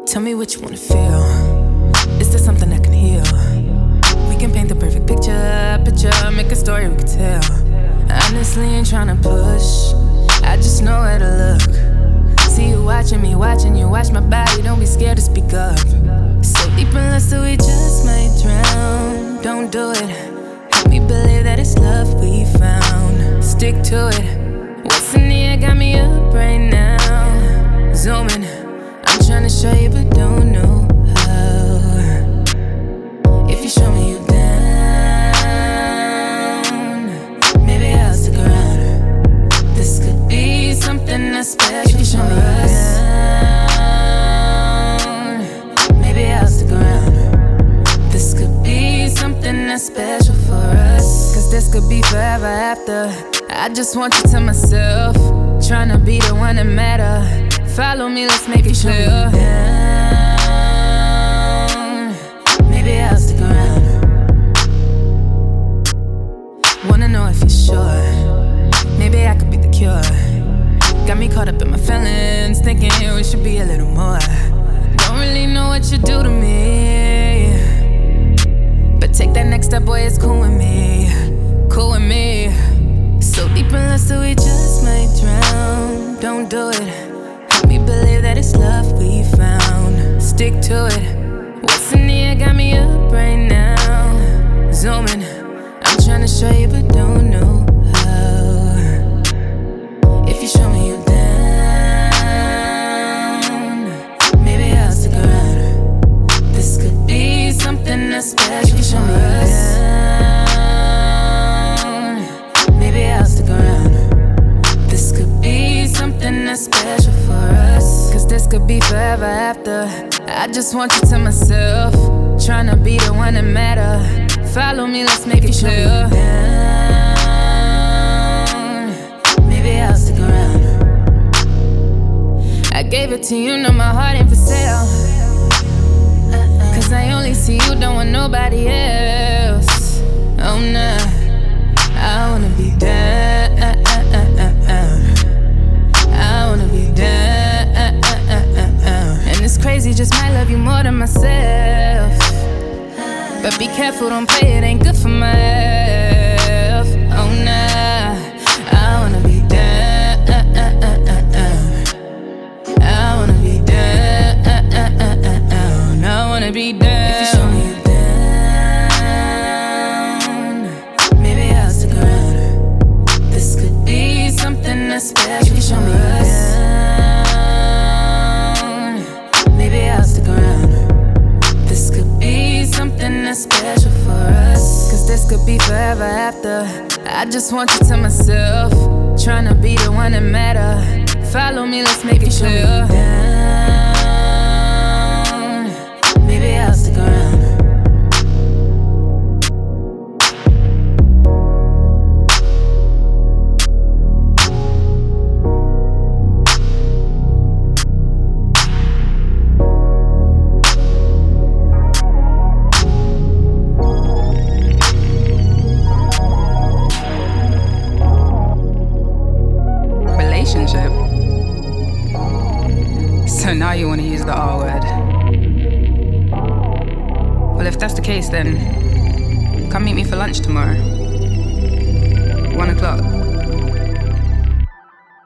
Tell me what you wanna feel. Is there something that can heal? We can paint the perfect picture, make a story we can tell. Honestly, ain't tryna push, I just know where to look. See you watching me, watching you watch my body, don't be scared to speak up. So deep in lust that we just might drown. Don't do it, help me believe that it's love we found. Stick to it, what's in the air got me up right now. Zooming, I'm tryna show you but don't know how. If you show me you down, maybe I'll stick around. This could be something that's special. If you show me you down, maybe I'll stick around. This could be something that's special for us. Cause this could be forever after. I just want you to myself, tryna be the one that matter. Follow me, let's make it clear. Down, maybe I'll stick around. Wanna know if you're sure, maybe I could be the cure. Got me caught up in my feelings, thinking we should be a little more. Don't really know what you do to me, but take that next step, boy, it's cool with me. Cool with me. So deep in lust that we just might drown. Don't do it, help me believe that it's love we found. Stick to it, what's in the air got me up right now. Zooming, I'm tryna show you but don't know how. If you show me you down, maybe I'll stick around. This could be something that's special. If you show me you down, maybe I'll stick around. This could be something that's special for us. Cause this could be forever after. I just want you to myself, tryna be the one that matter. Follow me, let's make it clear. Down, maybe I'll stick around. I gave it to you, know my heart ain't for sale. Cause I only see you, don't want nobody else. Oh nah, I wanna be down. I wanna be down. And it's crazy, just might love you more than myself. But be careful, don't play, it ain't good for my health. Oh nah, I wanna be down. I wanna be down. I wanna be down. If you show me you down, maybe I'll stick around. This could be something that's special. If you show me you down, maybe I'll stick around. This could be something that's special for us. Cause this could be forever after. I just want you to myself, tryna be the one that matter. Follow me, let's make it clear. Down, maybe I'll stick around. So now you want to use the R word. Well, if that's the case, then come meet me for lunch tomorrow.